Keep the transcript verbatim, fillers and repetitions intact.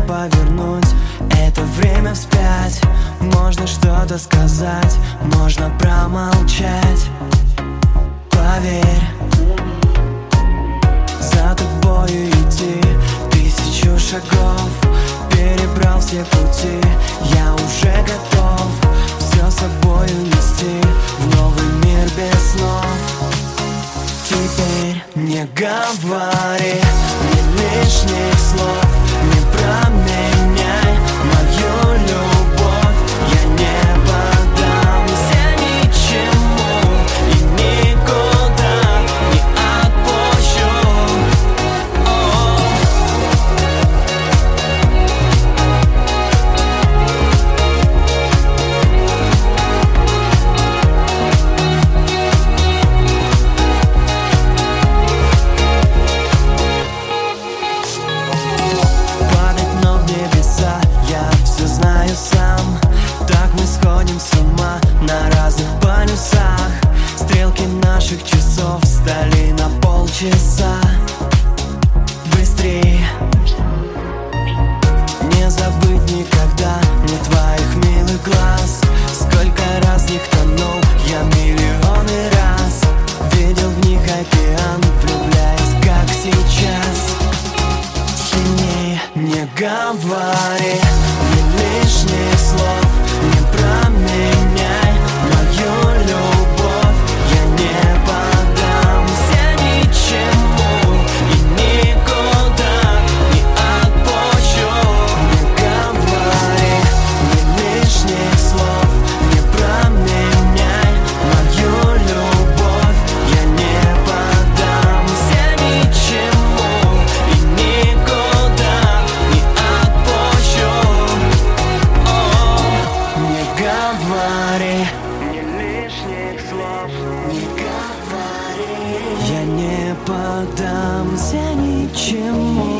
повернуть это время вспять. Можно что-то сказать, можно промолчать. Поверь, за тобою идти тысячу шагов. Перебрал все пути, я уже готов все с собою нести в новый мир без снов. Теперь не говори ни лишних слов, не променяй мою любовь. Я не поддамся ничему и никуда не отпущу. Сам, так мы сходим с ума на разных полюсах. Стрелки наших часов стали на полчаса быстрее. Не забыть никогда мне твоих милых глаз. Сколько раз в них тонул я миллионы раз. Видел в них океан, влюбляясь, как сейчас. Сильнее не говори лишних слов, не променяй мою любовь. Я не поддамся ничему и никуда не отпущу. Не говори ни лишних слов, не променяй мою любовь. Я не поддамся ничему и никуда не отпущу. Не говори ни лишних слов, не говори. Я не поддамся ничему.